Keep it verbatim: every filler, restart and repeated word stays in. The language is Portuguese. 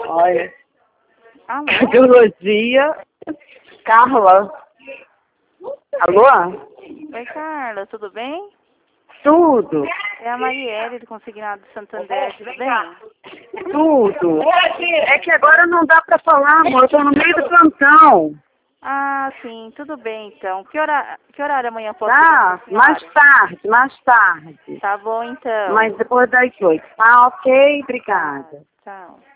Olha. Alô? Cardiologia. Carla. Alô? Oi, Carla, tudo bem? Tudo. É a Marielle do Consignado de Santander, tudo bem? Tudo. É que agora não dá pra falar, amor. Eu tô no meio do plantão. Ah, sim, tudo bem então. Que, hora... que horário amanhã eu posso Tá? ligar pra Mais senhora? tarde, mais tarde. Tá bom então. Mas depois das oito. Tá ok? Obrigada. Tchau.